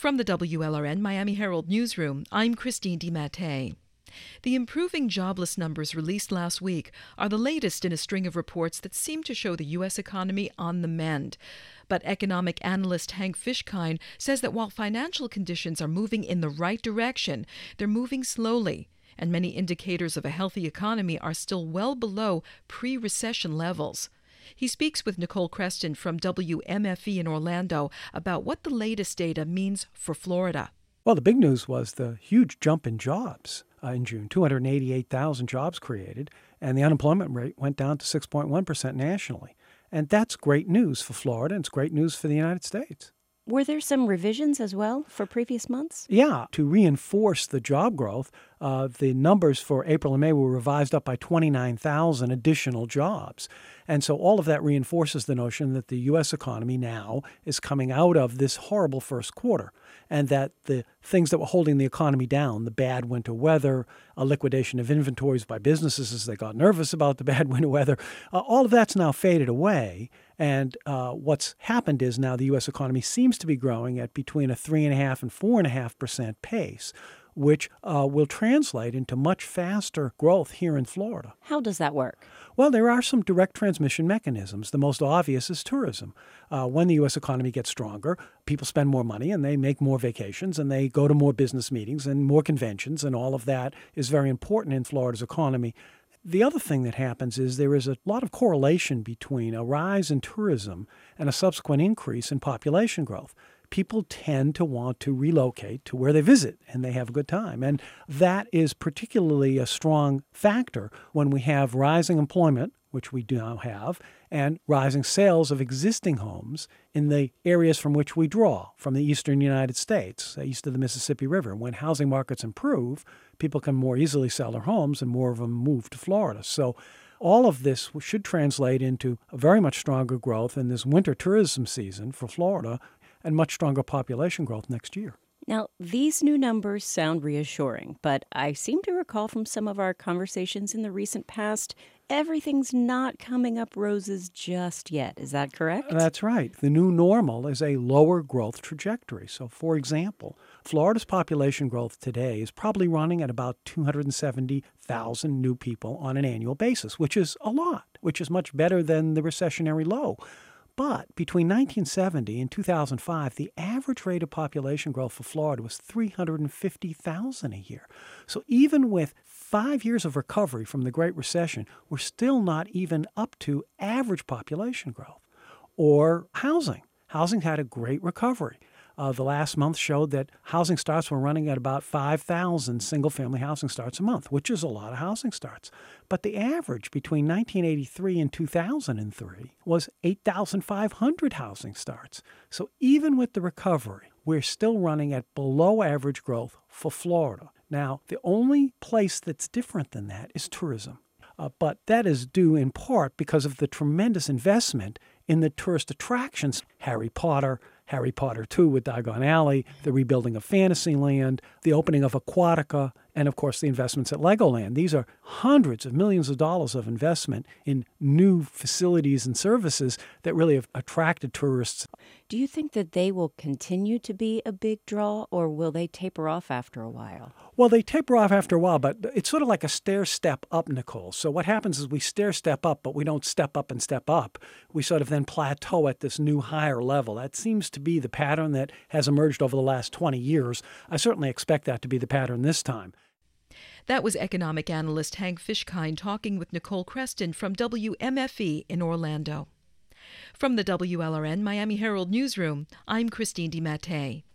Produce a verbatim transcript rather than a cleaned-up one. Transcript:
From the W L R N Miami Herald Newsroom, I'm Christine DiMattei. The improving jobless numbers released last week are the latest in a string of reports that seem to show the U S economy on the mend. But economic analyst Hank Fishkind says that while financial conditions are moving in the right direction, they're moving slowly, and many indicators of a healthy economy are still well below pre-recession levels. He speaks with Nicole Creston from W M F E in Orlando about what the latest data means for Florida. Well, the big news was the huge jump in jobs uh, in June, two hundred eighty-eight thousand jobs created, and the unemployment rate went down to six point one percent nationally. And that's great news for Florida, and it's great news for the United States. Were there some revisions as well for previous months? Yeah, to reinforce the job growth, uh, the numbers for April and May were revised up by twenty-nine thousand additional jobs. And so all of that reinforces the notion that the U S economy now is coming out of this horrible first quarter, and that the things that were holding the economy down, the bad winter weather, a liquidation of inventories by businesses as they got nervous about the bad winter weather, uh, all of that's now faded away. And uh, what's happened is now the U S economy seems to be growing at between a three point five and four point five percent pace, which uh, will translate into much faster growth here in Florida. How does that work? Well, there are some direct transmission mechanisms. The most obvious is tourism. Uh, when the U S economy gets stronger, people spend more money and they make more vacations and they go to more business meetings and more conventions, and all of that is very important in Florida's economy. The other thing that happens is there is a lot of correlation between a rise in tourism and a subsequent increase in population growth. People tend to want to relocate to where they visit and they have a good time. And that is particularly a strong factor when we have rising employment, which we do now have, and rising sales of existing homes in the areas from which we draw, from the eastern United States, east of the Mississippi River. When housing markets improve, people can more easily sell their homes and more of them move to Florida. So all of this should translate into a very much stronger growth in this winter tourism season for Florida, and much stronger population growth next year. Now, these new numbers sound reassuring, but I seem to recall from some of our conversations in the recent past, everything's not coming up roses just yet. Is that correct? That's right. The new normal is a lower growth trajectory. So, for example, Florida's population growth today is probably running at about two hundred seventy thousand new people on an annual basis, which is a lot, which is much better than the recessionary low. But between nineteen seventy and two thousand five, the average rate of population growth for Florida was three hundred fifty thousand a year. So even with five years of recovery from the Great Recession, we're still not even up to average population growth. Or housing. Housing had a great recovery. Uh, the last month showed that housing starts were running at about five thousand single-family housing starts a month, which is a lot of housing starts. But the average between nineteen eighty-three and two thousand three was eight thousand five hundred housing starts. So even with the recovery, we're still running at below average growth for Florida. Now, the only place that's different than that is tourism. Uh, but that is due in part because of the tremendous investment in the tourist attractions. Harry Potter, Harry Potter two with Diagon Alley, the rebuilding of Fantasyland, the opening of Aquatica, and of course the investments at Legoland. These are hundreds of millions of dollars of investment in new facilities and services that really have attracted tourists. Do you think that they will continue to be a big draw, or will they taper off after a while? Well, they taper off after a while, but it's sort of like a stair step up, Nicole. So what happens is we stair step up, but we don't step up and step up. We sort of then plateau at this new higher level. That seems to be the pattern that has emerged over the last twenty years. I certainly expect that to be the pattern this time. That was economic analyst Hank Fishkind talking with Nicole Creston from W M F E in Orlando. From the W L R N Miami Herald Newsroom, I'm Christine DiMattei.